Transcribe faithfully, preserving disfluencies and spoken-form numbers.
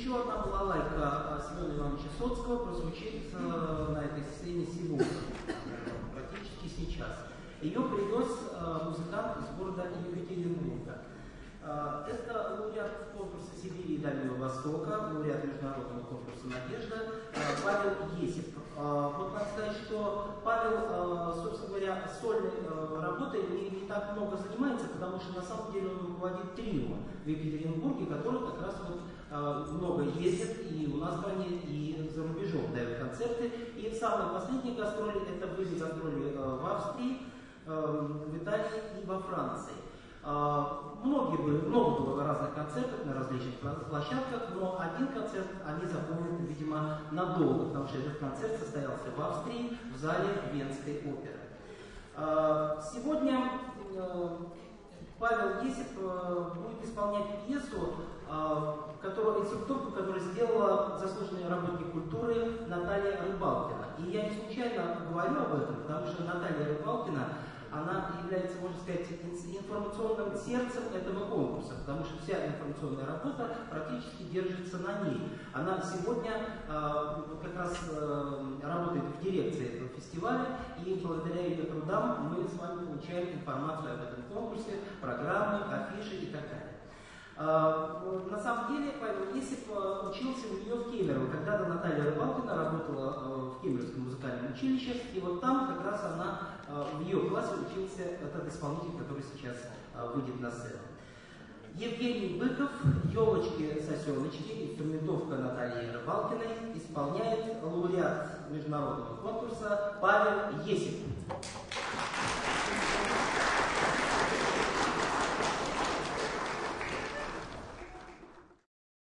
еще одна балалайка Семена Ивановича Соцкого прозвучит на этой сцене сегодня, практически сейчас. Ее принес музыкант из города Екатеринбурга. Это лауреат конкурса Сибири и Дальнего Востока, лауреат международного конкурса «Надежда» Павел Есип. Вот надо сказать, что Павел, собственно говоря, сольной работой не, не так много занимается, потому что на самом деле он руководит трио в Екатеринбурге, который как раз вот много ездит и у нас в стране, и за рубежом дает концерты. И самые последние гастроли это были гастроли в Австрии, в Италии и во Франции. Многие были, много было разных концертов на различных площадках, но один концерт они запомнят, видимо, надолго, потому что этот концерт состоялся в Австрии, в зале Венской оперы. Сегодня Павел Есип будет исполнять пьесу, которую, инструкторку, которую сделала заслуженный работник культуры Наталья Рыбалкина. И я не случайно говорю об этом, потому что Наталья Рыбалкина, она является, можно сказать, информационным сердцем этого конкурса, потому что вся информационная работа практически держится на ней. Она сегодня э, как раз э, работает в дирекции этого фестиваля, и благодаря ее трудам мы с вами получаем информацию об этом конкурсе, программы, афиши и так далее. Uh, на самом деле Павел Есип uh, учился у нее в Кемерово. Когда-то Наталья Рыбалкина работала uh, в Кемеровском музыкальном училище, и вот там как раз она, uh, в ее классе учился этот исполнитель, который сейчас uh, выйдет на сцену. Евгений Быков, «Елочки-сосеночки», инструментовка Натальи Рыбалкиной, исполняет лауреат международного конкурса Павел Есип.